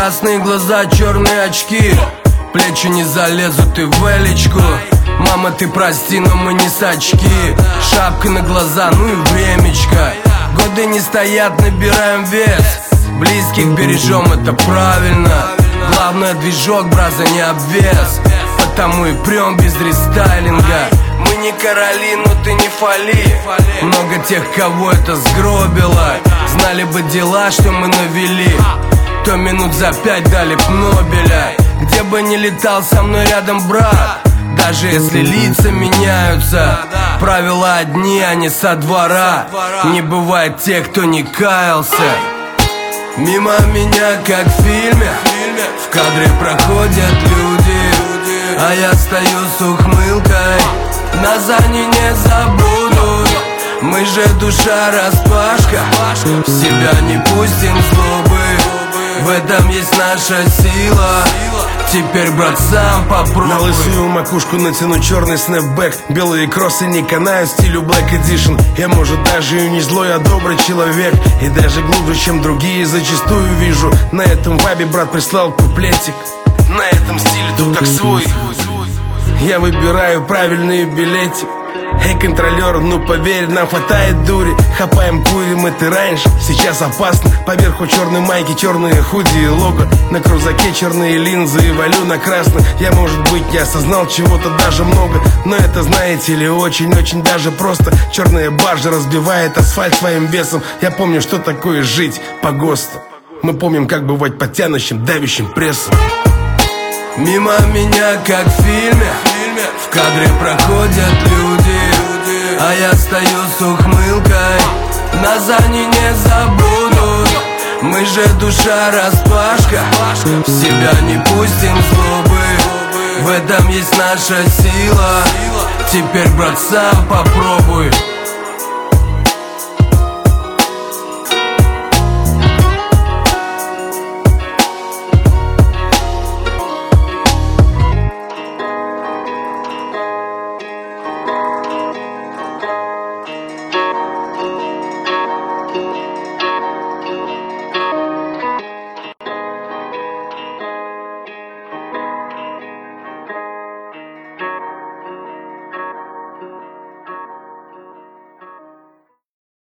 Красные глаза, черные очки, плечи не залезут и в элечку. Мама, ты прости, но мы не сачки. Шапка на глаза, ну и времечко. Годы не стоят, набираем вес. Близких бережем, это правильно. Главное, движок, браза, не обвес. Потому и прем без рестайлинга. Мы не короли, но ты не фали. Много тех, кого это сгробило. Знали бы дела, что мы навели, то минут за 5 дали б Нобеля. Где бы ни летал, со мной рядом брат. Даже если лица меняются, правила одни, а не со двора. Не бывает тех, кто не каялся. Мимо меня, как в фильме, в кадре проходят люди, а я стою с ухмылкой. Нас они не забудут. Мы же душа распашка, в себя не пустим злобы. В этом есть наша сила. Теперь, брат, сам попробуй. На лысую макушку натяну черный снэпбэк. Белые кроссы не канают стилю Black Edition. Я, может, даже и не злой, а добрый человек. И даже глубже, чем другие, зачастую вижу. На этом вайбе брат прислал куплетик. На этом стиле тут как свой. Я выбираю правильный билетик. Эй, контролер, ну поверь, нам хватает дури. Хапаем, курим, это раньше, сейчас опасно. Поверху черной майки, черные худи и лого. На крузаке черные линзы и валю на красный. Я, может быть, не осознал чего-то даже много, но это, знаете ли, очень-очень даже просто. Черная баржа разбивает асфальт своим весом. Я помню, что такое жить по ГОСТу. Мы помним, как бывать под тянущим, давящим прессом. Мимо меня, как в фильме, в кадре проходят люди, а я стою с ухмылкой. Нас они не забудут. Мы же душа распашка, в себя не пустим злобы. В этом есть наша сила. Теперь, брат, сам попробуй.